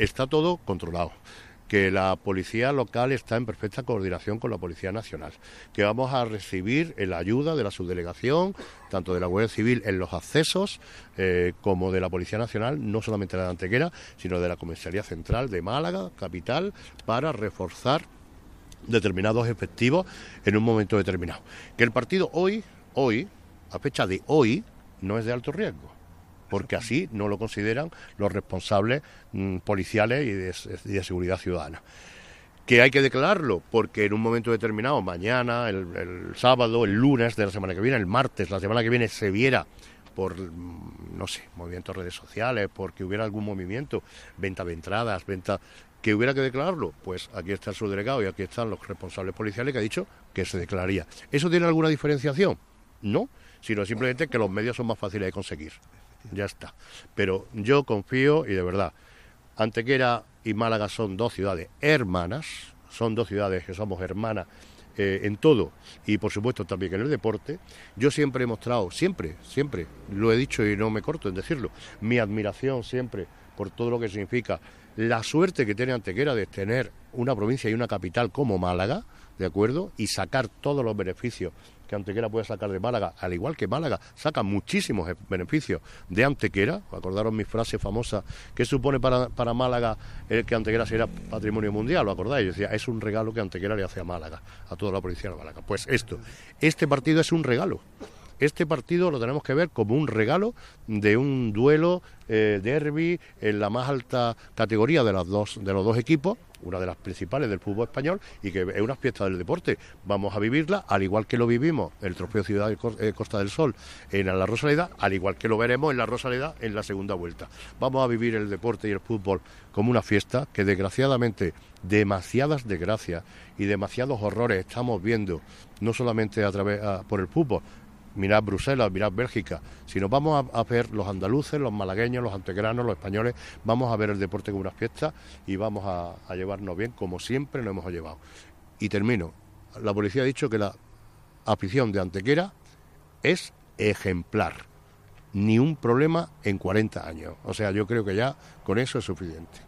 está todo controlado, que la policía local está en perfecta coordinación con la Policía Nacional, que vamos a recibir la ayuda de la subdelegación, tanto de la Guardia Civil en los accesos, como de la Policía Nacional, no solamente la de Antequera, sino de la Comisaría Central de Málaga, capital, para reforzar determinados efectivos en un momento determinado. Que el partido hoy, a fecha de hoy, no es de alto riesgo, porque así no lo consideran los responsables policiales y de seguridad ciudadana. Que hay que declararlo, porque en un momento determinado, mañana, el sábado, el lunes de la semana que viene, el martes, la semana que viene, se viera por, no sé, movimientos redes sociales, porque hubiera algún movimiento, venta de entradas, que hubiera que declararlo, pues aquí está el subdelegado y aquí están los responsables policiales que ha dicho que se declararía. ¿Eso tiene alguna diferenciación? No, sino simplemente que los medios son más fáciles de conseguir. Ya está. Pero yo confío, y de verdad, Antequera y Málaga son dos ciudades hermanas, son dos ciudades que somos hermanas en todo, y por supuesto también en el deporte. Yo siempre he mostrado, siempre, lo he dicho y no me corto en decirlo, mi admiración siempre por todo lo que significa la suerte que tiene Antequera de tener una provincia y una capital como Málaga, ¿de acuerdo? Y sacar todos los beneficios que Antequera puede sacar de Málaga, al igual que Málaga saca muchísimos beneficios de Antequera. Acordaros mi frase famosa, ¿qué supone para Málaga que Antequera sea patrimonio mundial? ¿Lo acordáis? Yo decía, es un regalo que Antequera le hace a Málaga, a toda la provincia de Málaga. Pues este partido es un regalo. Este partido lo tenemos que ver como un regalo de un duelo derbi en la más alta categoría de los dos equipos, una de las principales del fútbol español, y que es una fiesta del deporte. Vamos a vivirla al igual que lo vivimos el Trofeo Ciudad de Costa del Sol en la Rosaleda, al igual que lo veremos en la Rosaleda en la segunda vuelta. Vamos a vivir el deporte y el fútbol como una fiesta que desgraciadamente demasiadas desgracias y demasiados horrores estamos viendo, no solamente por el fútbol. Mirad Bruselas, mirad Bélgica. Si nos vamos a ver los andaluces, los malagueños, los antequeranos, los españoles, vamos a ver el deporte como una fiesta y vamos a llevarnos bien como siempre nos hemos llevado. Y termino. La policía ha dicho que la afición de Antequera es ejemplar. Ni un problema en 40 años. O sea, yo creo que ya con eso es suficiente.